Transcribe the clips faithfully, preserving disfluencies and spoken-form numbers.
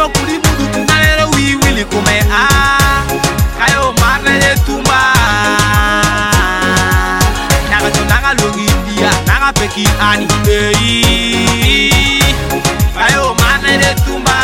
mo kuri mudu tunalero wi wili kume a kayo marne de tumba naga to naga logi dia naga peki ani ei kayo marne de tumba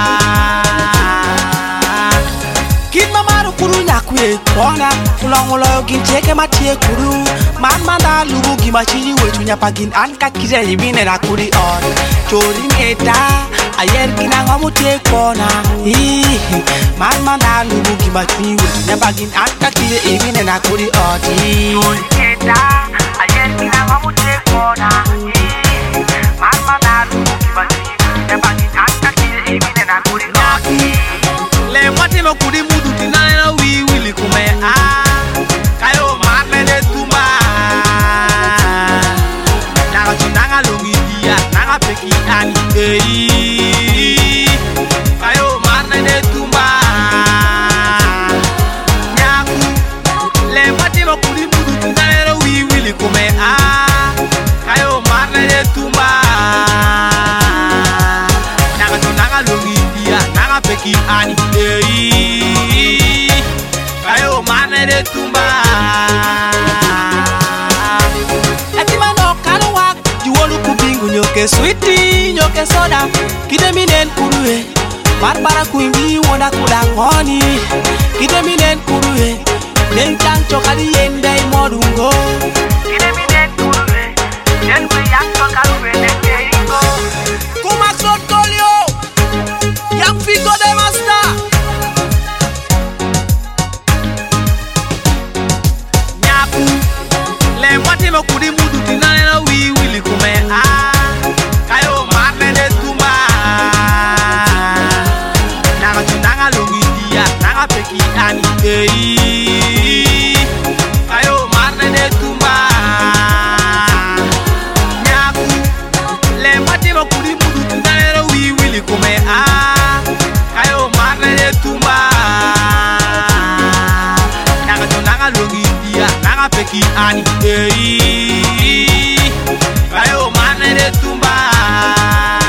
kin mamaru kuru nyakwe kona ulongulo gincheke matie kuru man manda lugu gimachini wetu nyapagin anka kije ibine na kuri on chori meta ayer kina ngomutie kona ih man manda lugu gimachini wetu nyapagin anka kije ibine na kuri on chori meta ayer kina ngomutie kona ih man manda lugu gimachini wetu nyapagin anka kije ibine na kuri on le mwate mo kuri mudu tinalena wi wili kume a kayo marne de tumba naga tunanga longi dia naga peki ani ei kayo marne de tumba nyaku le mwate mo kuri mudu tinalena wi wili kume a kayo marne de tumba naga tunanga longi dia naga peki ani ei kayo marne de tumba etimano kalwa juwolu kubingu nyoke sweetie nyoke soda kideminen kurue barbara kuimbi wonda kudangoni kideminen kurue nenkang chokali yende modungo kideminen kurue nenwe yak chokalwe nengo kumak sot kolio yak figo de master le mwate mo kuri mudu tinalena wi wili kume a kayo marne de tumba naga tunanga longi dia naga peki ani ei kayo marne de tumba nyaku le mwate mo kuri mudu tinalena wi wili kume a kayo marne de tumba naga tunanga longi dia naga peki ani ei kayo marne de tumba